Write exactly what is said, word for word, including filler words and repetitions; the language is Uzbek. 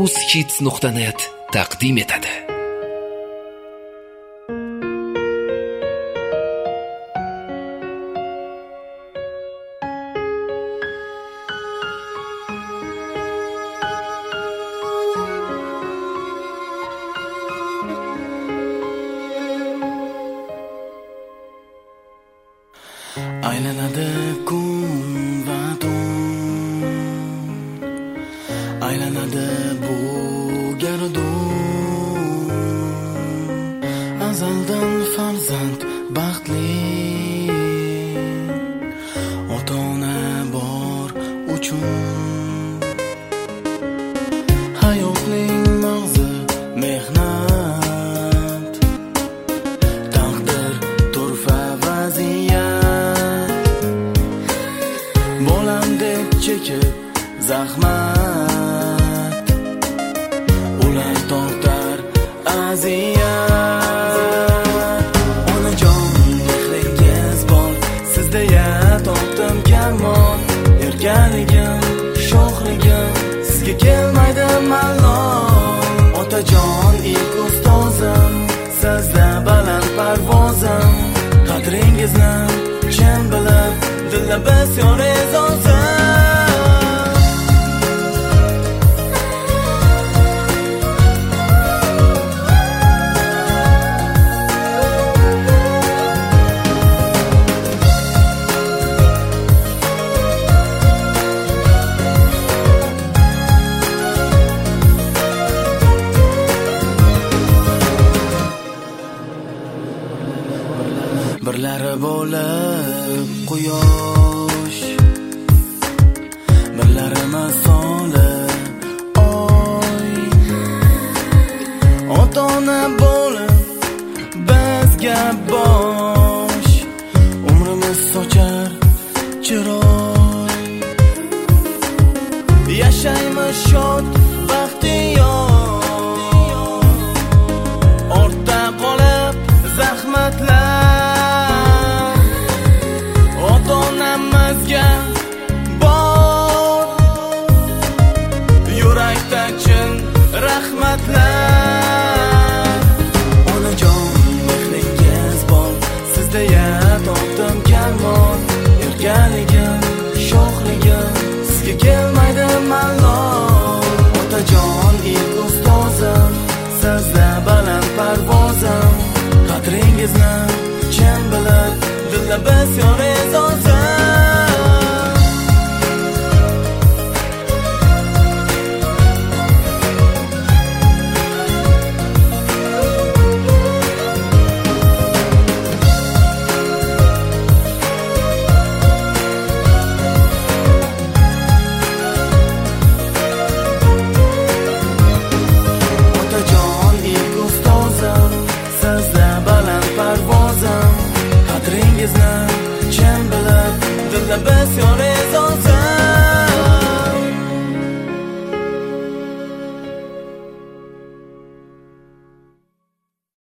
uzhits nuqta net taqdim etadi. Aylanadi kun va tun, aylanadi bu gardun. Azaldan farzand baxtli, ota-ona bor uchun. Hayotning mag'zi mehnat, taqdir turfa vaziyat. Bolam deb chekib zahmat, ular tortar aziyat. Onajon mehringiz bor, sizda-ya topdim kamol. Erkaligim, sho'xligim, sizga kelmaydi malol. Otajon ilk ustozim, sizda baland parvozim. Qadringizni chin bilib, dilla bisyor e'zozim. Birlari bo'lib quyosh, birlari misoli oy. Ota-ona bo'lib bizga bosh, umrimiz sochar chiroy. Yashaymiz shod baxtiyor, ortda qolib zahmatlar. Ota-onamizga bor yurakda chin rahmatlar. Onajon mehringiz bor, sizda-ya topdim kamol. Erkaligim, sho'xligim, sizga kelmaydi malol. Otajon ilk ustozim, sizda baland parvozim. Qadringizni chin bilib, dilla bisyor e'zozim. Otajon ilk ustozim, sizda baland parvozim. Qadringizni chin bilib, dilla bisyor